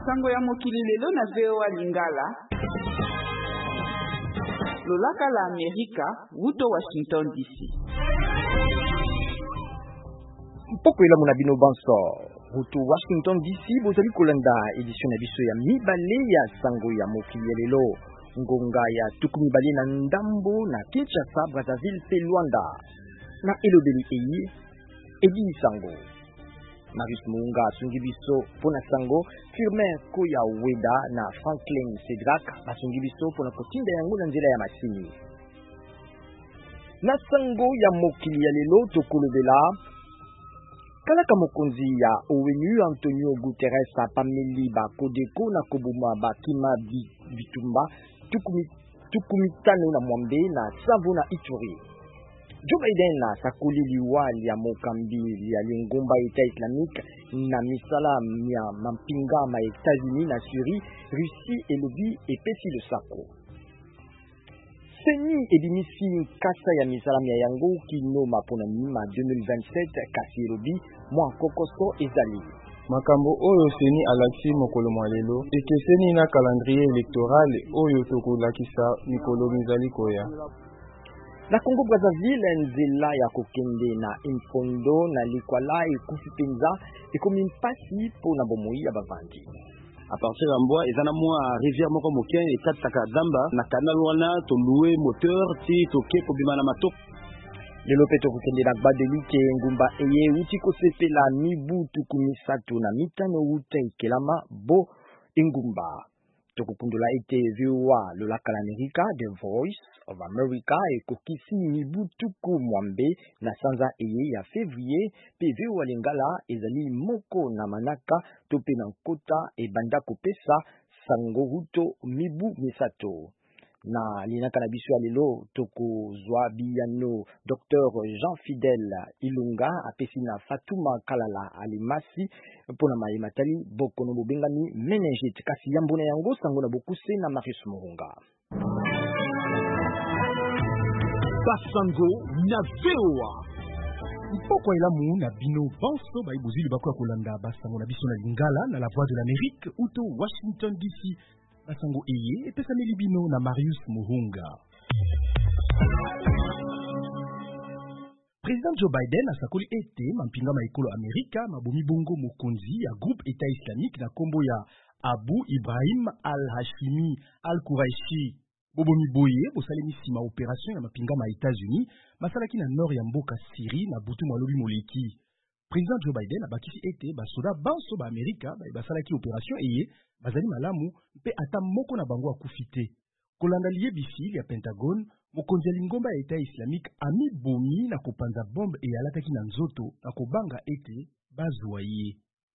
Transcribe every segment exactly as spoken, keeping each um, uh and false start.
Sango ya mokili lelo na V O A Lingala. Lolaka la Amerika, wuto Washington D C. Mpoko ila muna bino banso. Wuto Washington D C bozali kolanda edition ya biso ya mibale ya sango ya mokili lelo. Ngonga ya tuku mibale na ndambo na Kinshasa, Brazzaville pe Luanda. Na elobeli eyi edi sango. Marius Munga asungi biso pona sango, Firmin Koya Weda na Franklin Cedrak asungi biso pona kotinda yango na nzela ya masini. Na sango ya mokili ya lelo tokolobela kalaka mokonzi ya O N U Antonio Guterres apameli ba kodeko na kobuma bakima bitumba tukumi tukumitano na mwambe na Savo na Ituri. Joe Biden na sakuli liwali ya mokambi ya lingomba Eta Islamique na misala ya mampinga ma États-Unis na Syrie, Russie elobi epesi le sako. Seni edimisi kasa ya misala ya yango kino mapona ma deux mille vingt-sept kasi elobi mwa kokoso ezali. Makambo oyo seni alakisi mokolo mwalelo ekeseni na calendrier électoral oyo tokolakisa mikolo mizali koya. Na Congo Brazzaville nzela ya kokende na Imfondo na Likwala ekufi penza ekomi mpasi po na bomoi ya bavandi. A partir ya mbwa ezana mwa rivière moko moke ekataka damba na canal wana to louer moteur ti toke kobima na matok. Lelo pe tokokende na Badelike ngumba eye uti kosepela mibu tukumi satu na mitano uta ikelama bo ingumba. Tokukundula ete V O A lolaka la Amerika, The Voice of America ekokisi mibu tuku mwambe na sanza eye ya février pe V O A Lingala ezali moko na manaka tope na nkota ebanda kopesa sango huto mibu misato. Na linaka na biso ya lelo toko zwa biyano Docteur Jean Fidèle Ilunga apesi na Fatuma Kalala Alimasi pona maimatali bokono bobengami meningite kasi yambona yango sango na bokuse na Marius Murunga. Basango na V O A Mpoko ilamu na bino banso baibuzili bako ya kolanda basango na biso na Lingala na la Voix de l'Amérique uto Washington D C. Basango eye epesa milibino na Marius Muhunga. Président Joe Biden asakoli ete mampinga maekolo Amerika mabomi bongo mokonzi ya groupe État islamique na kombo ya Abu Ibrahim al-Hashimi al-Quraishi. Bobomi boye bosalemi sima opération ya mapinga ma États-Unis masalaki na nord ya mboka Syrie na butu mwalobi moleki. Président Joe Biden abakisi ete basoda banso ba Amerika ba basalaki opération eye bazali malamu mpe ata moko na bango akufite. Kolanda liebisi ya Pentagon, mokonzi ya lingomba ya État islamique ami bomi na kopanza bombe e alataki na nzoto na kobanga ete bazwa ye.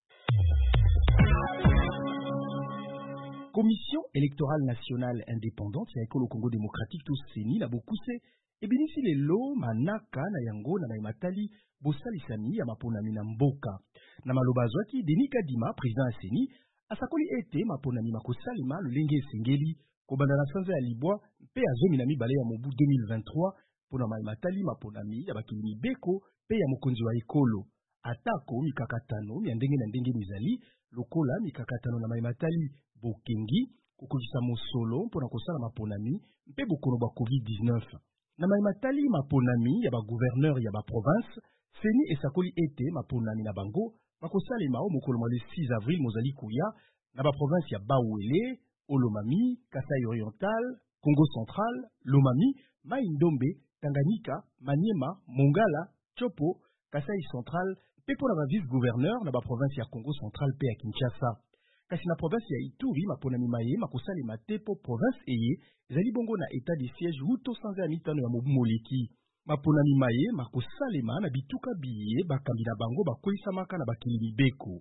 Commission électorale nationale indépendante ya ekolo Congo démocratique to seni na bokuse ebinisi lelo manaka na yango na maimatali bosalisami ya maponami na mboka. Na maloba azwaki Denis Kadima, président ya seni, asakoli ete maponami makosalema lolenge esengeli kobanda na sanza ya libwa mpe azomi na mibale ya mobu deux mille vingt-trois pona maimatali maponami ya bakili mibeko pe ya mokonzi wa ekolo. Atako mikakatano ya ndenge na ndenge mizali lokola mikakatano na maimatali bokengi kokokisa mosolo mpona kosala maponami mpe bokono ba covid dix-neuf. Na maimatali maponami ya ba gouverneur ya ba province, seni esakoli ete maponami na bango bakosalema o mokolo mwa le six avril mozali kuya na ba province ya Bawele, Olomami, Kasai Oriental, Congo Central, Lomami, Mai-Ndombe, Tanganyika, Maniema, Mongala, Chopo, Kasai Central, pe pona ba vice-gouverneur na ba province ya Congo Central pe ya Kinshasa. Kasi na province ya Ituri maponami maye makosalema te po province eye ezali bongo na état de siège huto sanza ya mitano ya mobu moleki. Maponami maye makosalema na bituka biye bakambi na bango bakoisamaka na bakili mibeko.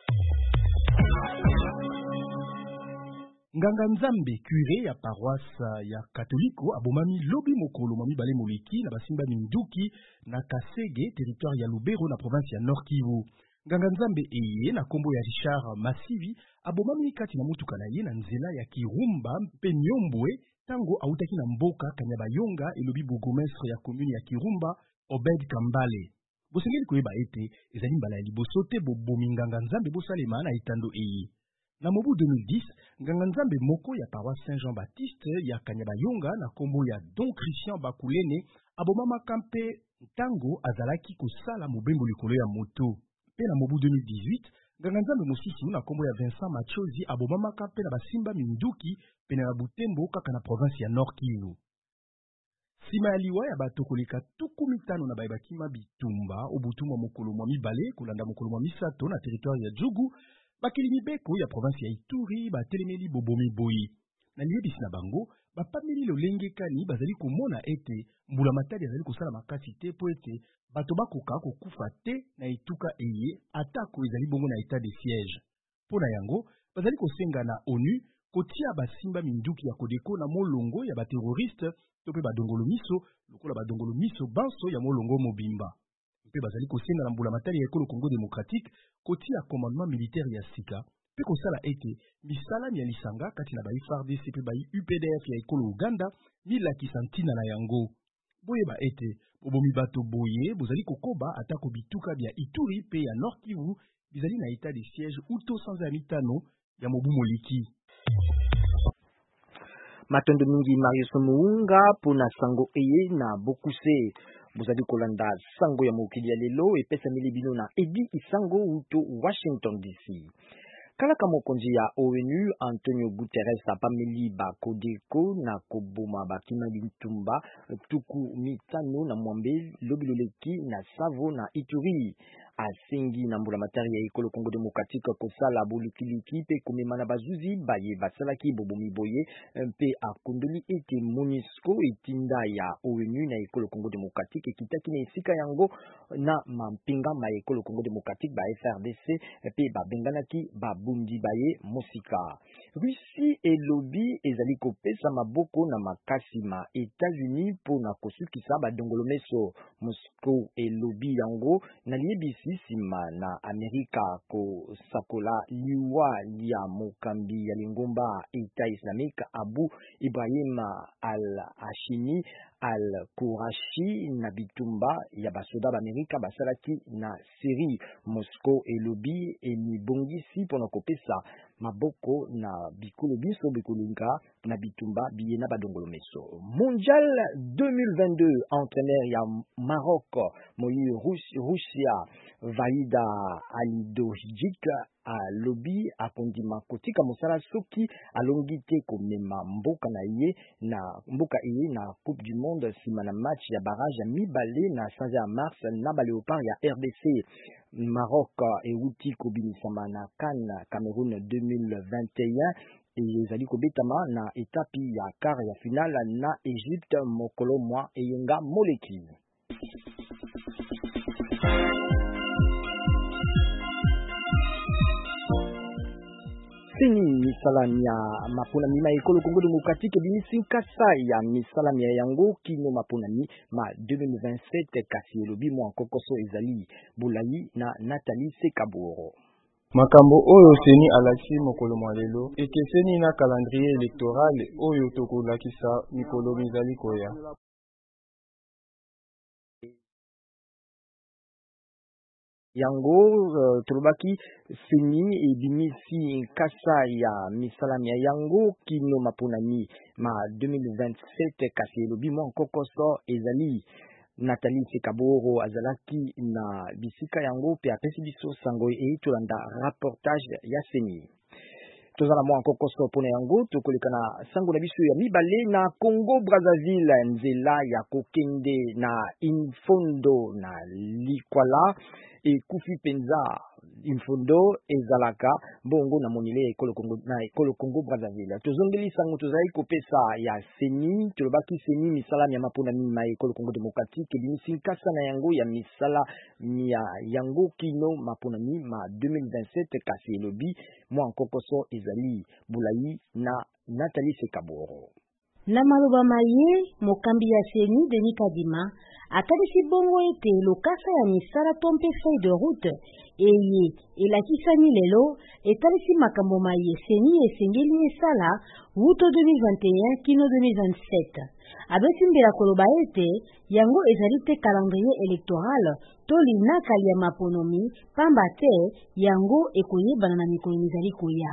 Nganga Nzambe curé ya paroisse ya Katoliko abomami lobi mokolo mami bale moleki na basimba minduki na Kasege territoire ya Lubero na province ya Nord Kivu. Nganga Nzambe eye na kombo ya Richard Masivi abomami kati na mutuka na ye na nzela ya Kirumba mpe Nyombwe tango autaki na mboka Kanyabayonga elobi bourgmestre ya commune ya Kirumba Obed Kambale. Bosengeli koyeba ete ezali mbala ya liboso te bobomi Nganga Nzambe bosalema na etando eye. Na mobu deux mille dix, Nganganzambe moko ya paroisse Saint-Jean-Baptiste ya Kanyabayonga na kombo ya Don Christian Bakulene abomama kampe ntango azalaki kosala mobembo likolo ya moto. Pe na mobu deux mille dix-huit, Nganganzambe mosusu na kombo ya Vincent Machozi abomama kampe na basimba minduki pene na Butembo kaka na province ya Nord Kivu. Sima ya liwa ya bato koleka tuku mitano na baibakima bitumba obutumwa mokolo mwa mibale kolanda mokolo mwa misato na territoire ya Djugu. Bakili mibeko ya province ya Ituri batelemeli bobomi boyi. Na liyebisi na bango, bapameli lolenge kani bazali komona ete mbula matadi azali kosala makasi te po ete bato bakoka kokufa te na etuka eye atako ezali bongo na etat de siège. Pona yango, bazali kosenga na ONU kotia basimba minduki ya kodeko na molongo ya baterroriste to pe badongolo miso lokola badongolo miso banso ya molongo mobimba. Pe bazali kosenga na mbula matadi ya ekolo Congo démocratique kotia commandement militaire ya sika pe kosala ete misala ya lisanga kati na ba F A R D C pe ba U P D F ya ekolo Uganda milakisa ntina na yango. Boyeba ete bobomi bato boye bozali kokoba atako bituka bya Ituri pe ya Nord Kivu bizali na etat de siège uto sanza ya mitano ya mobu moliki. Matondo mingi Marius Muunga pona sango eye na bokuse. Bozali kolanda sango ya mokili ya lelo epesa milibino na Edi Isango uto Washington D C. Kalaka mokonzi ya ONU Antonio Guterres apameli ba kodeko na koboma bakima bintumba tuku mitano na mwambe lobiloleki na Savo na Ituri. Asengi na mbula matari ya ekolo Congo démocratique kosala bolukiliki pe komemana bazuzi baye basalaki bobomi boye pe akondoli ete MONUSCO etinda ya ONU na ekolo Congo démocratique ekitaki na esika yango na mampinga ma ekolo Congo démocratique ba F R D C pe babenganaki babundi baye mosika. Russie elobi ezali kopesa maboko na makasi ma États-Unis po na kosukisa badongolo meso. Moscow elobi yango na liebisi sima na Amerika ko sakola liwa ya mokambi ya lingomba Eta Islamique Abu Ibrahim al-Hashimi al-Qurashi na bitumba ya basoda ba Amerika basalaki na Syrie. Moscow elobi emibongisi pona kopesa maboko na bikolo biso bikolinga na bitumba biye na badongolo meso. Mondial deux mille vingt-deux entraîneur ya Maroc moyi Russia Vaida Alidojic a lobby a kondima kotika mosala soki alongite komema mboka na ye na mboka iye na Coupe du Monde sima na match ya barrage ya mibale na quinze ya mars na ba Léopard ya R D C. Maroc euti kobinisama na CAN Cameroun deux mille vingt et un et ezali kobetama na etapi ya quart ya finale na Egypte mokolo mwa eyenga moleki. Sini misalami ya mapunami ma ekolo Congo démocratique binisi nkasa ya misalami ya yango kino mapunami ma deux mille vingt-sept kasi elobi mwa kokoso ezali Bulayi na Nathalie Sekaboro. Makambo oyo seni alaki mokolo mwa lelo ekeseni na calendrier électoral oyo tokolakisa mikolo mizali koya. Yango uh, tulobaki seni ebimisi nkasa ya misalami ya yango kino mapunami ma deux mille vingt-sept kasi elobi mwa kokoso ezali Nathalie Sekaboro azalaki na bisika yango pe apesi biso sango e tolanda reportage ya seni. Tozala mwa kokoso pona yango tokoleka na sango na biso ya mibale na Congo Brazzaville nzela ya kokende na Infondo na Likwala e kufi penza Infondo ezalaka bongo na monile ekolo Congo na ekolo Congo Brazzaville. Tozongeli sango tozali kopesa ya seni tolobaki seni misala ya mapona mima ekolo Congo démocratique binisi nkasa na yango ya misala ya yango kino mapona mima deux mille vingt-sept kasi elobi mwa kokoso ezali Bulayi na Nathalie Sekaboro. Na maloba maye mokambi ya seni Denis Kadima atalisi bongo ete lokasa ya misala tompe feuille de route eye elakisani lelo etalisi makambo maye seni esengeli esala wuto deux mille vingt et un kino deux mille vingt-sept. Abesi mbela koloba ete yango ezali te calendrier électoral to linaka ya maponomi pamba te yango ekoyebana na mikolo mizali koya.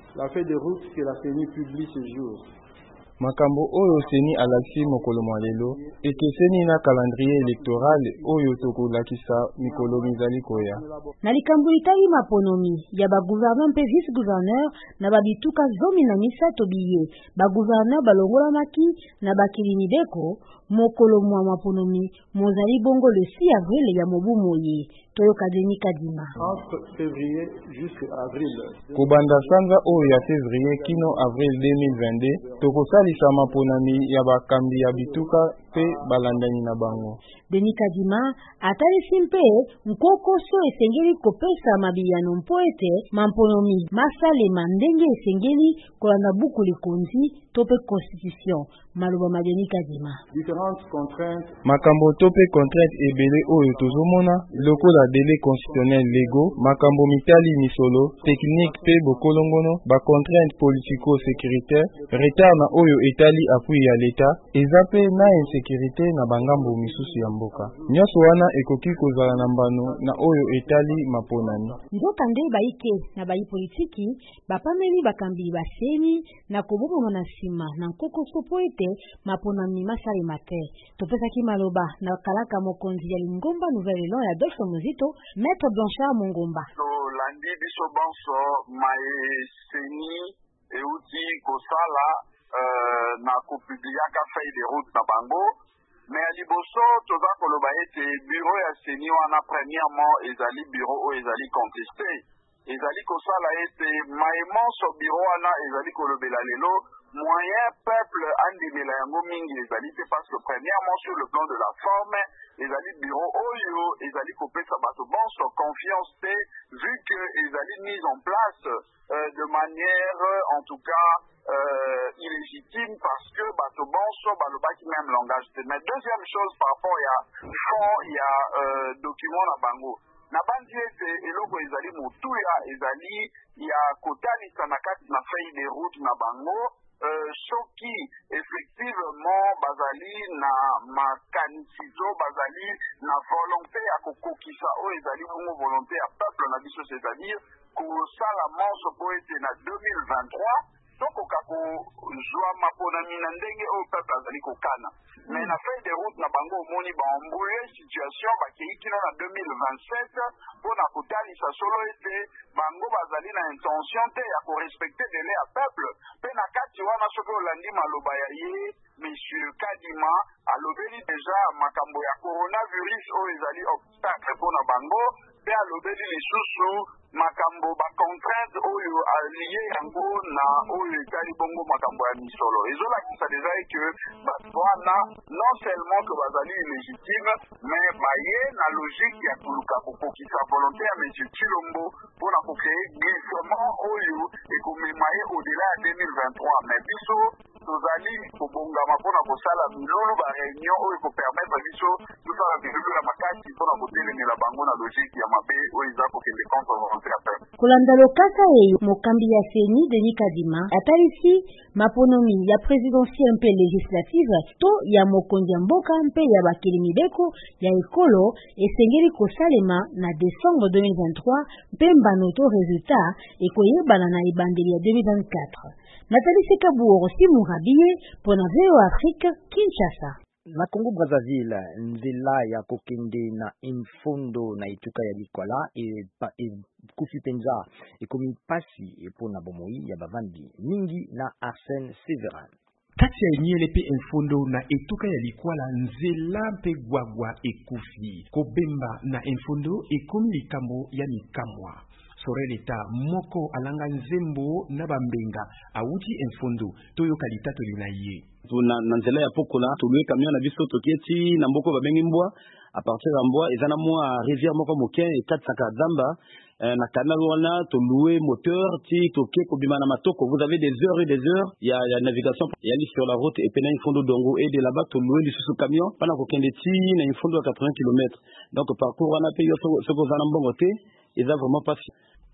La feuille de route que la C E N I publie ce jour. Makambo oyo seni alakisi mokolo mwa lelo ekeseni na calendrier électoral oyo tokolakisa mikolo mizali koya. Na likambo itali maponomi ya ba gouverneur mpe vice gouverneur na babituka zomi na misato biye ba gouverneur balongola maki na bakilini beko mokolo mwa maponomi mozali bongo le six avril ya mobu moye toyoka Denis Kadima. Entre février jusqu'à avril. Kobanda sanza oyo ya février kino avril deux mille vingt-deux tokosalisa maponami ya bakambi ya bituka pe balandani na bango. Denis Kadima atalisi mpe nkokoso esengeli kopesa mabiyano mpo ete mamponomi masalema ndenge esengeli kolanda buku likonzi to pe constitution maloba ma Denis Kadima. Différentes contraintes makambo to pe contrainte ebele oyo tozomona lokola délai constitutionnel légaux makambo mitali misolo technique pe bokolongono ba contrainte politico sécuritaire retard na oyo etali appui ya l'état eza pe na insécurité na bangambo misusu ya mboka nyonso wana ekoki kozala na mbano na oyo etali maponani nzokande baike na bayi politiki bapameli bakambi baseni na koboma na nsima na nkokoso po ete maponani masalema te topesaki maloba na kalaka mokonzi ya Lingomba Nouvelle Élan ya Adolphe Muzito Maître Blanchard Mongomba. Landi biso banso mae seni euti kosala uh, na kopubliaka feuille de route na bango mais à liboso toza koloba ete bureau ya seni wana premièrement ezali bureau oyo ezali contesté ezali kosala ete maemonso bureau wana ezali kolobela lelo moyen peuple andimela yango mingi ezali te parce que premièrement sur le plan de la forme ezali bureau oyo ezali kopesa bato bonso confiance te vu que ezali mise en place euh, de manière en tout cas euh, illégitime parce que bato bonso balobaki même langage te. Mais deuxième chose par rapport ya fond ya euh, document na bango na bandi ete eloko ezali motuya ezali ya kotalisa na kati na feuille de route na bango Euh, soki effectivement bazali na makanisizo bazali na volonté ya kokokisa oyo ezali bongo volonté ya peuple na biso c'est-à-dire kosala manso po ete na deux mille vingt-trois tokoka kozwa maponami na ndenge oyo peuple azali kokana mais na feuille de route na bango omoni baambule situation bakei kino na deux mille vingt-sept mpona kotalisa solo ete bango bazali na intention te ya korespecte dele ya peuple mpe na kati wana soki olandi maloba ya ye monsieur Kadima alobeli deja makambo ya coronavirus oyo ezali obstacle mpona bango mpe alobeli lisusu makambo bacontrainte oyo alie yango na oyo etali bongo makambo ya misolo ezolakisa deja eke bato wana non seulement que bazali illégitime mais baye na logique ya koluka kokokisa volonté ya monsieur Chilombo mpona kokreye glissement oyo ekomema ye au-delà ya deux mille vingt-trois mais biso tozali kobongama mpona kosala milulu baréunion oyo ekopermettre biso tosala bilulu ya makasi mpona kotelemela bango na logique ya mabe oyo eza kokende contre volonté ya peuple. Kolanda lokasa eyo mokambi ya seni Denis Kadima atalisi maponomi ya présidentielle mpe législative to ya mokonzi ya mboka mpe ya bakili mibeko ya ekolo esengeli kosalema na décembre deux mille vingt-trois mpe mbano to résultat ekoyebana na ebandeli ya deux mille vingt-quatre. Nathalie Sekabouro Simon Rabiye pona V O Afrique Kinshasa. Na Congo Brazzaville nzela ya kokende na infondo na ituka ya likwala e, e kufi penza ekomi pasi epona bomoi ya bavandi mingi na Arsène Severin. Kati ya enyele pe infondo na etuka ya likwala nzela mpe gwagwa ekufi kobemba na infondo ekomi likambo ya mikamwa soreleta moko alanga nzembo na bambenga awuti infondo toyoka litato lina ye na nzela ya pokola tolue camion na biso toketi na mboko babengi mbwa à partir ya mbwa eza na mwa rivière moko moke ekatisaka zamba na canal wana tolue moteur ti toke kobima na matoko vous avez des heures et des heures il y a, y a navigation il y a sur la route et pena infondo dongo et de là-bas tolue lisusu camion pana kokende ti na infondo ya quatre-vingts kilomètres donc parcours wana pe yo soko za na mbongo te eza vraiment pas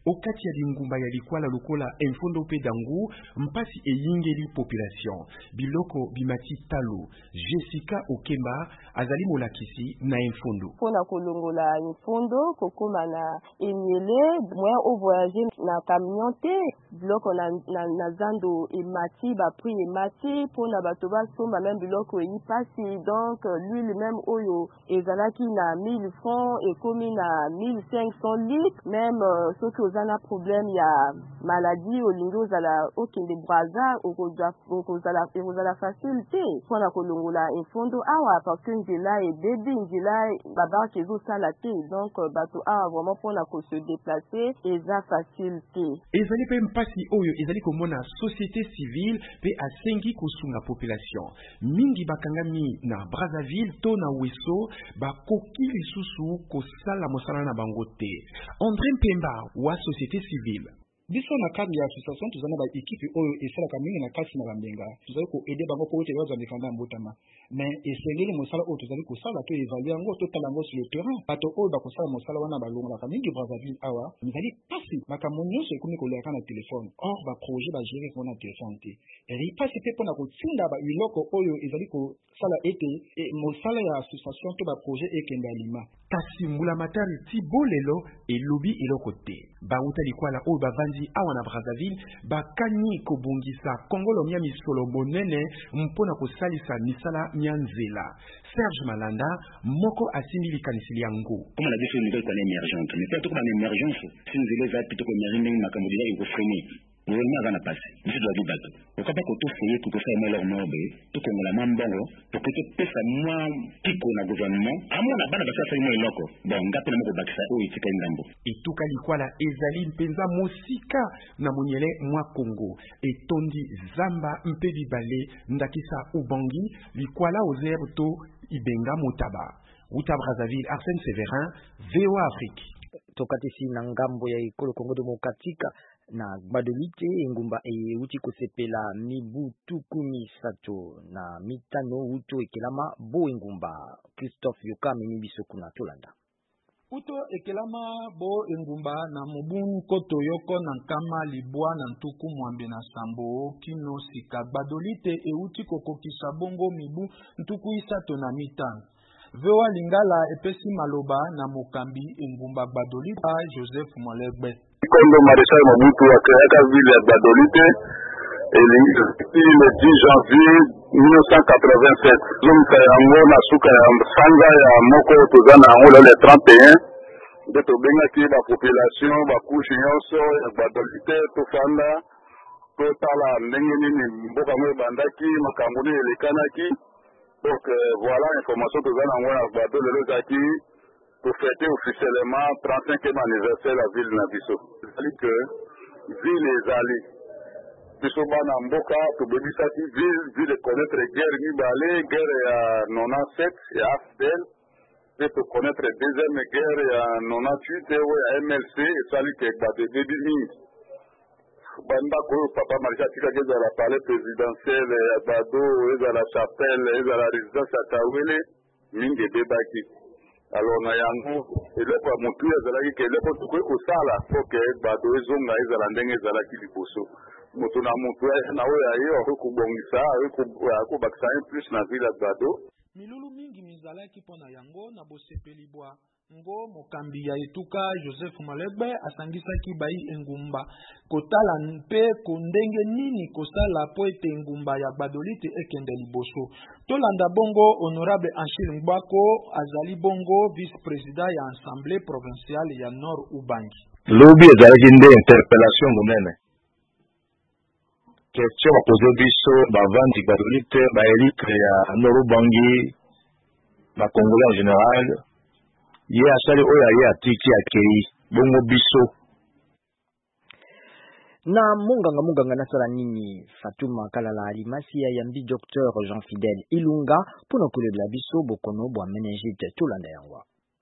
okati ya lingumba ya likwala lokola Enfondo pe dangu mpasi eyingeli population biloko bimati talo. Jessica Okemba azali molakisi na Enfondo. Pona kolongola Enfondo kokoma na enyele moyen au voyager na camion te biloko na, na, na zando emati ba prix emati pona bato basomba même biloko eyi pasi donc l'huile même oyo ezalaki na mille francs ekomi na mille cinq cents litres même euh, soki ozana problème ya maladie olingi ozala okende braza okozala ekozala facile te pona kolongola Enfondo awa parce que nzela ebebi nzela babarke ezosala te donc bato awa vraiment pona ko se déplacer eza facile te. Ezali pe mpasi oyo ezali komona société civile pe asengi kosunga population mingi bakangami na Brazzaville to na Weso bakoki lisusu kosala mosala na bango te. André Mpemba wa société civile. Biso na cadre ya association tuzana ba équipe oyo esalaka mingi na kati na bambenga tuzali ko aider bango ko ete baza defendre mbotama mais esengeli mosala oyo tuzali kosala to évaluer yango to tala yango sur le terrain bato oyo bakosala mosala wana balongolaka mingi Brazzaville awa ezali pasi makambo nyonso ekomi koleka na telefone or ba projet ba gérer ko na telefone te eri pasi pe pona kotinda ba biloko oyo ezali kosala ete e, mosala ya association to ba projet ekende alima kasi mbula matari ti bolelo elobi eloko te bauta likwala oyo bavandi awa na Brazzaville bakani kobongisa kongolo mia misolo monene mpona kosalisa misala mia nzela. Serge Malanda moko asindi likanisili yango comme la biso nouvelle kone émergente mais peut-être comme émergence si nzela za plutôt comme émergente makambo dila ikofreni gouvernement va na passer biso doit di bato okaba ko to foyer ko sa mo leur nobe to ko la mambongo to ko to pesa moi piko na gouvernement amona bana basasa mo eloko bon ngape na moko bakisa o itika ngambo etuka likwala ezali mpenza mosika na monyele mwa Congo etondi zamba mpe bibale ndakisa ubangi likwala ozero to ibenga motaba uta Brazzaville. Arsène Séverin, V O A Afrique. Tokatisi na ngambo ya ikolo Congo Demokratika na Gbadolite engumba eyeuti kosepela mibu tukumi sato na mitano uto ekelama bo engumba. Christophe Yokame mibiso kuna tolanda. Uto ekelama bo engumba na mobun koto yoko na nkama libwa na ntuku mwambe na sambo kino sika Gbadolite euti kokokisa bongo mibu ntuku isato na mitano. Vewa Lingala epesi maloba na mokambi engumba Gbadolite Joseph Molegbe. Kondo Maréchal Mobutu akreaka ville ya Gbadolite le dix janvier mille neuf cent quatre-vingt-sept. Zumka yango na suka ya sanga ya moko tozana yango le trente et un. Nde tobengaki ba population bakushe nyonso ya Gbadolite tofanda totala ndenge nini mboka ngo ebandaki makambo nini elekanaki. Donc euh, voilà l'information que vous avez à Gbado le Lozaki pour fêter officiellement trente-cinquième anniversaire de la ville de Nabiso. C'est-à-dire que ville est allée. Biso bana mboka to bebisaki ville ville connaître guerre Nibale, guerre ya quatre-vingt-dix-sept ya A F D L, et to connaître deuxième guerre ya quatre-vingt-dix-huit ya M L C et ça lui que Gbado début banda ko papa Marisha tika geza la palais présidentiel ya Gbado eza la chapelle eza la résidence ya Kawele mingi debaki alors na yango eloko ya motu ezalaki ke eloko tukoki kosala po ke Gbado ezonga ezala ndenge ezalaki liboso moto na motu na oyo aye akoki kobongisa akoki kobakisa un plus na ville ya Gbado milulu mingi mizalaki mpona yango na bosepeli bwa ngo mokambi ya etuka Joseph Molegbe asangisaki bai engumba kotala mpe kondenge nini kosala po ete engumba ya Gbadolite ekende liboso. Tolanda bongo honorable Anchil Ngbako azali bongo vice-président ya assemblée provinciale ya Nord Ubangi. Lobi ezalaki nde interpellation monene question bapoze biso bavandi Gbadolite baelitre ya Nord Ubangi bakongolais en général ye asali oyo aye atiki akei bongo biso na munganga munganga nasala nini Fatuma Kalala alimasi ya yambi docteur Jean Fidèle Ilunga pona kolebela biso bokono bwa meningite tolanda yango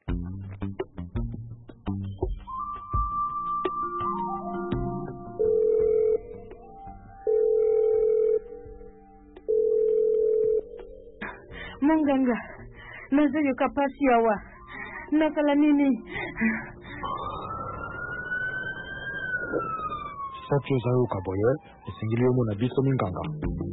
munganga nazoyo kapasi yawa nakala nini misatu ozayo kaboye esengeli yomo na biso minganga.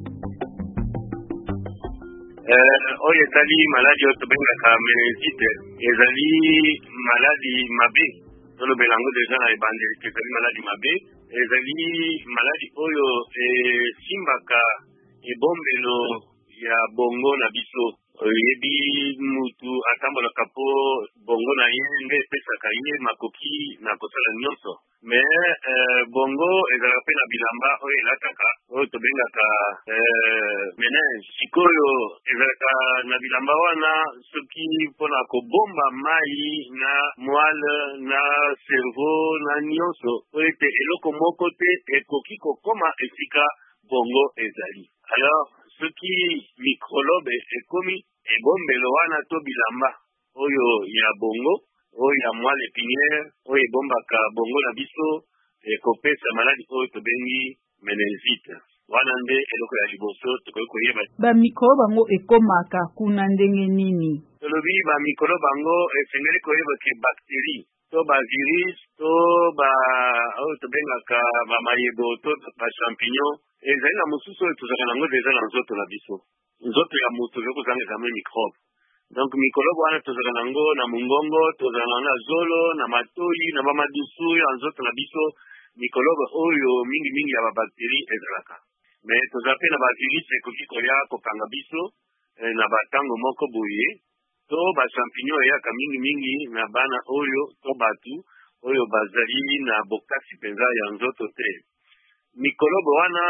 Oyo ezali maladi oyo tobengaka meningite, ezali maladi mabe tolobela yango deja na ebandeli ke ezali maladi mabe, ezali maladi oyo esimbaka ebombelo ya bongo na biso. Oyebi mutu atambolaka po bongo na ye nde epesaka ye makoki na kosala nyonso. Me eh, bongo ezalaka pe na bilamba oyo elataka oyo tobengaka eh, menenge. Sikoyo ezalaka na bilamba wana soki mpona kobomba mai na moelle na cerveau na nyonso oyo ete eloko moko te ekoki kokoma esika bongo ezali. Alors soki microlobe ekomi ebombelo wana to bilamba oyo ya bongo oyo ya moelle épinière oyo ebombaka bongo na biso ekopesa maladi oyo tobengi meningite. Wana nde eloko ya liboso tokoki koyeba. Ba microbe bango ekomaka kuna ndenge nini? Tolobi ba microbe bango esengeli koyeba ke bactérie to ba virus to ba oyo tobengaka ba mayebo to ba champignon ezali na mosusu oyo tozalaka nango deja na nzoto na biso. Nzoto ya moto oyo kozanga ezame microbe. Donc microbe wana tozalaka nango na mongongo, tozalaka nango na zolo, na matoi, na bamadusu ya nzoto na biso. Microbe oyo mingi mingi ya ba bactérie ezalaka. Mais tozala pe na ba virus ekoki koya kokanga biso eh, na batango moko boye to ba champignon eyaka mingi mingi na bana oyo to batu oyo bazali na bokasi penza ya nzoto te. Microbe wana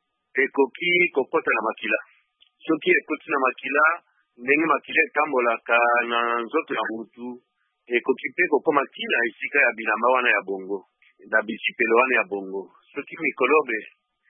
ekoki kokota na makila. Soki ekoti na makila ndenge makila etambolaka na nzoto ya mutu ekoki pe kokoma tina esika ya bilamba wana ya bongo na bisipelo wana ya bongo. Soki microbe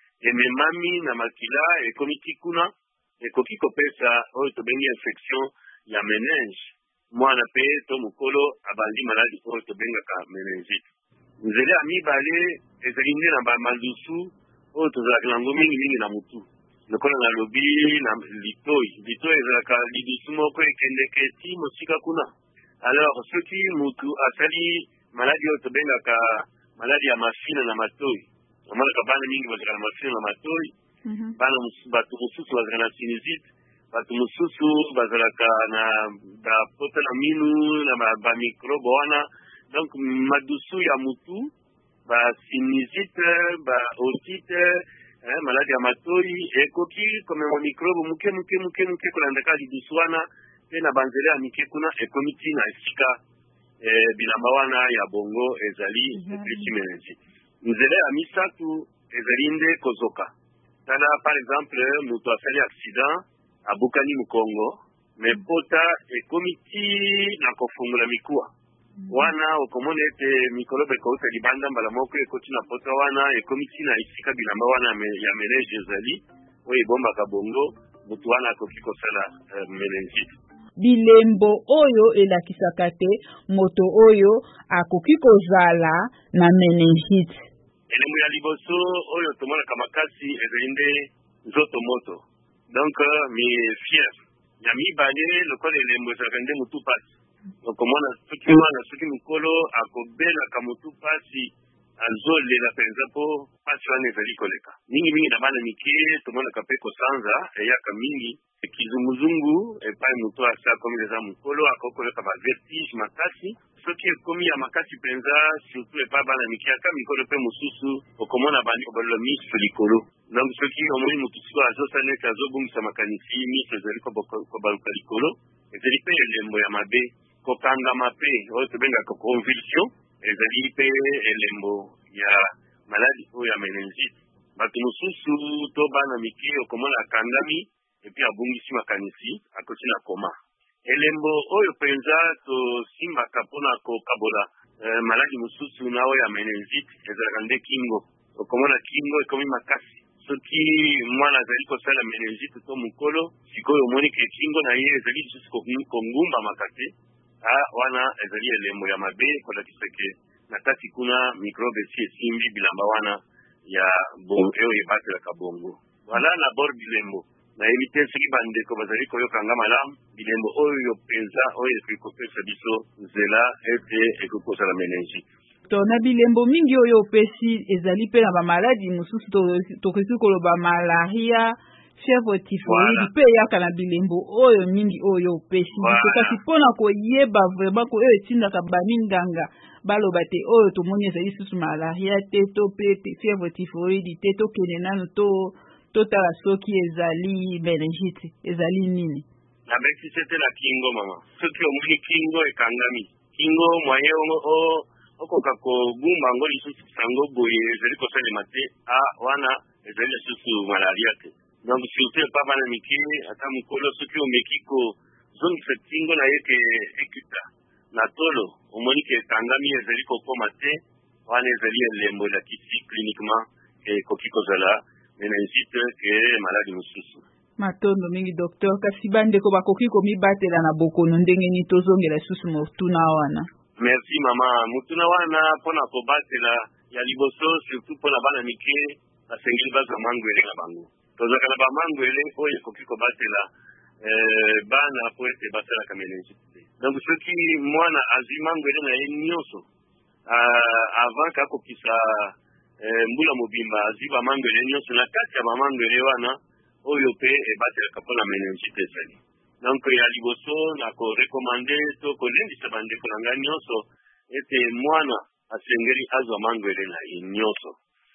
ememami na makila ekomi tikuna ekoki kopesa oyo tobengi infection ya menenge. Mwana pe to mukolo abandi maladi oyo tobengaka meningite. Nzela ya mibale ezali nde na bamadusu oyo tozalaka nango mingi mingi na mutu. Lokola na lobi na litoi. Litoi ezalaka lidusu moko ekendeke ti mosika kuna. Alors soki mutu asali maladi oyo tobengaka maladi ya mafina na matoi. Amonaka bana mingi bazalaka na mafina na matoi. Mm-hmm. Bana batu mosusu bazalaka na sinusite. Batu mosusu bazalaka na ba pota na minu na ba, ba microbe wana. Donc madusu ya mutu ba sinusite, ba otite, eh, maladi ya matoi ekoki komema microbe muke muke muke muke kolandaka lidusu wana pe na banzela ya mike kuna ekomi tina esika eh, bilamba wana ya bongo ezali epesi meningite. Nzela ya misatu ezali nde kozoka. Tala par exemple mutu asali accident abukani mukongo me pota ekomi ti na kofungola mikuwa. Wana okomona ete microbe ekouta libanda mbala moko ekoti na pota wana ekomi ti na esika bilamba wana ya menenge ezali oyo ebombaka bongo mutu wana akoki kosala uh, meningite. Bilembo oyo elakisaka te moto oyo akoki kozala na meningite. Elembo ya liboso oyo tomonaka makasi ezali nde nzoto moto. Donc mi fièvre. Ya mibale lokola elembo ezalaka nde mutu pasi. Okomona soki wana soki mukolo akobelaka mutu pasi azolela penza po pasi wana ezali koleka. Mingi mingi na bana mike tomonaka pe kosanza eyaka mingi. Kizunguzungu epai mutu asa komi eza mukolo akokoleka ba vertige makasi. Soki ekomi ya makasi penza surtout epai bana mike aka mikolo pe mosusu okomona bandi kobalola miso likolo. Donc soki omoni mutu so azosala neti azobungisa makanisi miso ezali kobaluka likolo ezali pe elembo ya mabe. Kokangama pe oyo tobengaka convulsion ezali pe elembo ya maladi oyo ya meningite. Bato mosusu to bana mike okomona akangami epi abungisi makanisi akoti na koma. Elembo oyo penza tosimbaka mpona kokabola eh, maladi mosusu na oyo ya meningite ezalaka nde kingo. Okomona kingo ekomi makasi. Soki mwana azali kosala meningite to mukolo sikoyo omoni ke kingo na ye ezali lisusu kongumba makate. Ah, wana ezali elembo ya mabe kolakisa ke na kati kuna microbe si esimbi bilamba wana ya bongo oyo ebatelaka bongo. Wala na bord bilembo na evite soki bandeko bazali koyokanga malamu bilembo oyo penza oyo ekoki kopesa biso nzela ete ekoki kozala meningite. docteur na bilembo mingi oyo pesi ezali pe na ba maladi mususu to to koloba malaria fièvre typhoïde pe yaka na bilembo oyo mingi oyo pesi voilà. Kasi pona koyeba vraiment ko oyo etindaka baninganga baloba te oyo tomoni ezali susu malaria te to pe fièvre typhoïde te to kene nanu to totala soki ezali meningite ezali nini na beki c'était la kingo mama soki omoni kingo ekangami kingo moye o okoka kogumba ngo lisusu sango boye ezali kosalema te a wana ezali lisusu malaria te donc surtout pas bana miki ata mukolo soki omeki ko zongisa kingo na ye ke ekuta na tolo omoni ke ekangami ezali kokoma te wana ezali elembo la kisi cliniquement ke koki kozala meningite ke maladi mosusu matondo mingi docteur kasi bandeko bakoki komibatela na bokono ndenge ni tozongela susu motuna wana. Merci mama motuna wana pona kobatela ya liboso surtout pona bana mike basengeli baza mangwele na bango tozaka na bamangwele oyo ekoki kobatela eh, bana po ete basalaka meningite donc soki mwana azwi mangwele na ye nyonso uh, avant kakokisa eh, mbula mobimba azwi bamangwele nyonso na kati ya bamangwele wana oyo pe ebatelaka mpona meningite ezali donc ya liboso na korekomande to kolendisa bandeko na ngai nyonso ete mwana asengeli azwa mangwele na ye nyonso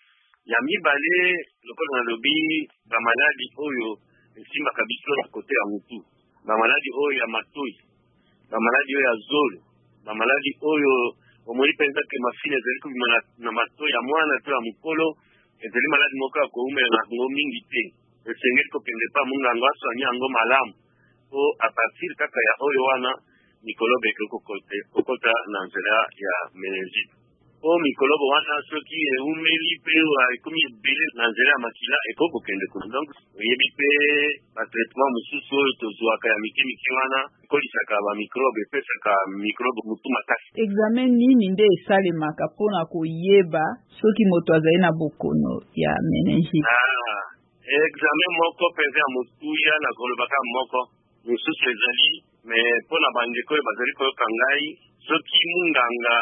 ya mibale lokola nalobi bamaladi oyo esimbaka biso na kote ya mutu bamaladi oyo ya matoi bamaladi oyo ya zolo bamaladi oyo omoni mpenza ke mafine ezali kobima na matoi ya mwana to ya mokolo ezali maladi moko ya koumela na yango mingi te esengeli kokende pa mungango aswani yango malamu po a partir kaka ya oyo wana mikolobo ekoki kokota na nzela ya meningite po mikolobo wana soki eumeli pe ekomi ebele na nzela ya makila ekoki kokende kuna donc oyebi pe batraitement mosusu oyo tozwaka ya mike mike wana ekolisaka bamikrobe epesaka mikrobe mutu makasi. Examen nini nde esalemaka mpona koyeba soki moto azali na bokono ya meningite? ah. Examen moko penza ya motuya na kolobaka moko mosusu ezali me mpona bandeko oyo bazali koyoka ngai soki munganga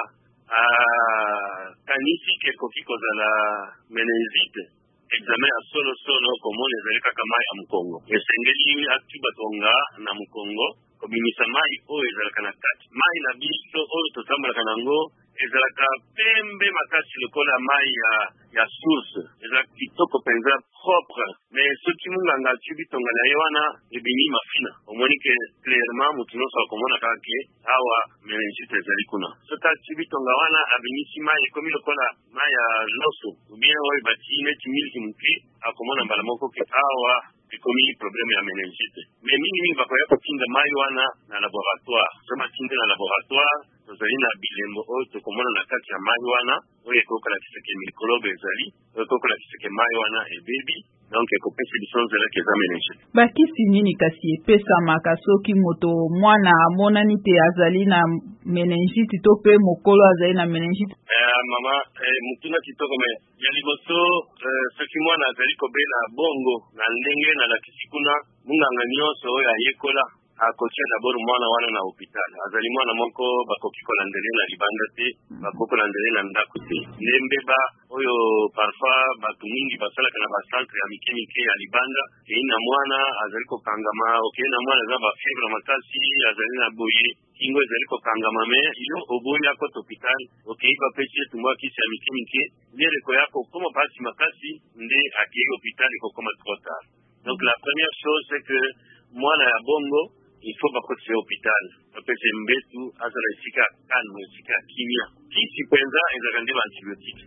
kanisi ke ekoki kozala meningite examen ya solo solo komona ezali kaka mai ya mokongo esengeli atu batonga na mokongo kobimisa mai oyo ezalaka na kati mai na biso oyo totambolaka nango ezalaka pembe makasi lokola mai ya ya source ezalaka kitoko penza propre mais soki munganga atui bitonga na ye wana ebimi mafina omoni ke clairement motu nyonso akomona kaka ke awa meningite ezali kuna soki atui bitonga wana abimisi mai ekomi lokola mai ya loso ubien oyo bati neti miliki moke akomona mbala moko ke awa ekomi probleme ya meningite mais mingimingi bakoya kotinda mai wana na laboratoire so batinde na laboratoire tozali na bilembo oyo tokomona na kati ya mai wana oyo ekokolakisaka mikolobe ezali oyo ekokolakisaka mai wana ebebi donc ekopesa biso nzelaka eza meningite. Bakisi nini kasi epesamaka soki moto mwana amonani te azali na meningite to pe mokolo azali na meningite? Eh, mama eh, mutuna kitoko me ya liboso eh, soki mwana azali kobela bongo na ndenge na lakisi kuna munganga nyonso oyo ayekola akotia d'abord mwana wana na hopital azali mwana moko bakoki kolandele na libanda te bakoki kolandele na ndako te ndembeba oyo parfois bato mingi basalaka na bacentre ya mike mike ya libanda kei na mwana azali kokangama okei na mwana aza bafievre makasi azali na boye kingo ezali kokangama me yo oboyi akota hopital okei bapesi ye tumba kisi ya mike mike ndeleko yako okoma pasi makasi nde akei hopital ekokoma trop tard. Donc la première chose c'est que mwana ya bongo il faut bakotisa hopital bapesa mbetu azala esika calme esika kimia kisi penza ezalaka nde baantibiotique.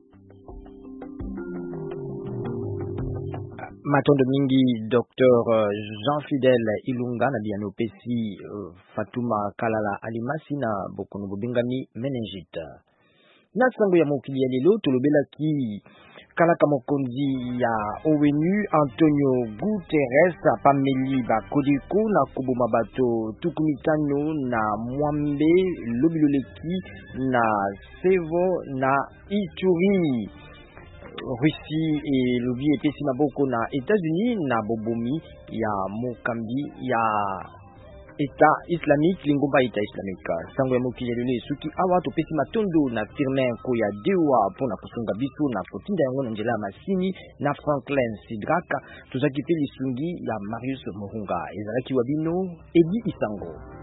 Matondo mingi Docteur Jean Fidèle Ilunga na biano pesi uh, Fatuma Kalala Alimasi na bokono bobengani meningite. Na sango ya mokili ya lelo tolobela ki kalaka mokonzi ya O N U Antonio Guterres apameli bakodeko na kuboma bato tukumitano na Mwambe Lobiloleki na Sevo na Ituri. Russie et lobi epesi maboko na États-Unis na bobomi ya mokambi ya État islamique lingomba État islamique sango ya mokili lelo suki awa topesi matondo na Firmin Koya Dewa pona kusunga biso na fotinda yango na njela masini na Franklin Sidraka tuzaki pe lisungi ya Marius Morunga ezalaki wabino Edi Isango.